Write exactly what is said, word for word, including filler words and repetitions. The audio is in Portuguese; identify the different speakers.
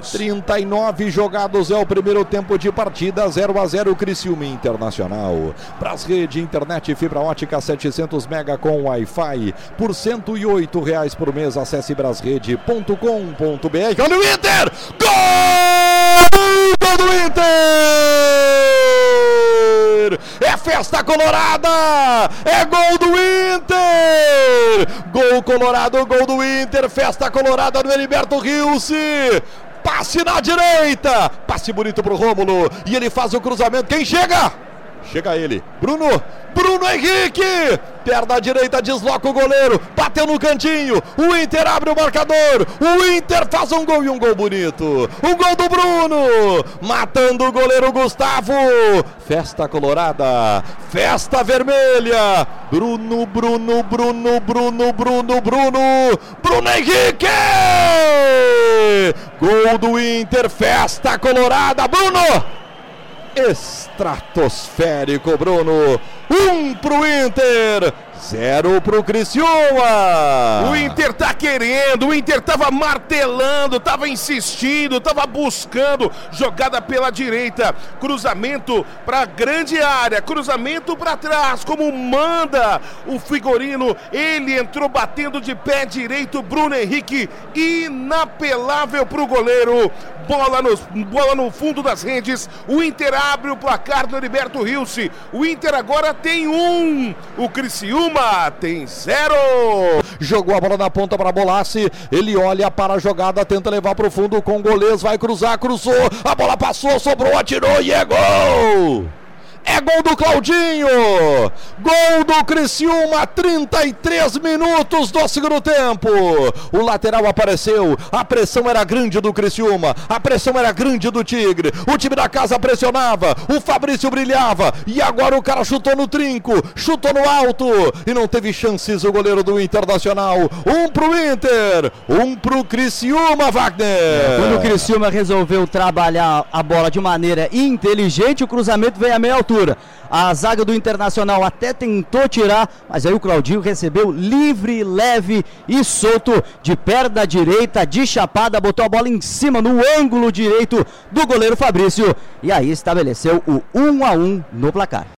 Speaker 1: trinta e nove jogados é o primeiro tempo de partida, zero a zero Criciúma Internacional. Brasrede, internet fibra ótica setecentos mega com Wi-Fi por cento e oito reais por mês. Acesse brasrede ponto com ponto br. Olha o Inter! Gol! Gol do Inter! É festa colorada! É gol do Inter! Gol colorado, gol do Inter, festa colorada no Heriberto Rilse. Passe na direita, passe bonito pro Rômulo e ele faz o cruzamento. Quem chega? Chega ele, Bruno, Bruno Henrique, perna direita, desloca o goleiro, bateu no cantinho, o Inter abre o marcador, o Inter faz um gol e um gol bonito, um gol do Bruno, matando o goleiro Gustavo. Festa colorada, festa vermelha, Bruno, Bruno, Bruno, Bruno, Bruno, Bruno, Bruno Henrique, gol do Inter, festa colorada, Bruno. Estratosférico, Bruno. Um pro Inter, zero pro Criciúma.
Speaker 2: O Inter tá querendo, o Inter tava martelando, tava insistindo, tava buscando. Jogada pela direita, cruzamento pra grande área, cruzamento pra trás, como manda o figurino. Ele entrou batendo de pé direito, Bruno Henrique, inapelável pro goleiro. Bola no, bola no fundo das redes. O Inter abre o placar do Heriberto Rilse. O Inter agora tem um. O Criciúma tem zero.
Speaker 1: Jogou a bola na ponta para Bolassi. Ele olha para a jogada, tenta levar para o fundo com o goleiro. Vai cruzar, cruzou. A bola passou, sobrou, atirou e é gol. É gol do Claudinho, gol do Criciúma, trinta e três minutos do segundo tempo. O lateral apareceu, a pressão era grande do Criciúma, a pressão era grande do Tigre, o time da casa pressionava, o Fabrício brilhava e agora o cara chutou no trinco, chutou no alto e não teve chances o goleiro do Internacional. Um pro Inter, um pro Criciúma, Wagner.
Speaker 3: Quando o Criciúma resolveu trabalhar a bola de maneira inteligente, o cruzamento veio a meia altura. A zaga do Internacional até tentou tirar, mas aí o Claudinho recebeu livre, leve e solto de perna direita, de chapada, botou a bola em cima no ângulo direito do goleiro Fabrício e aí estabeleceu o um a um no placar.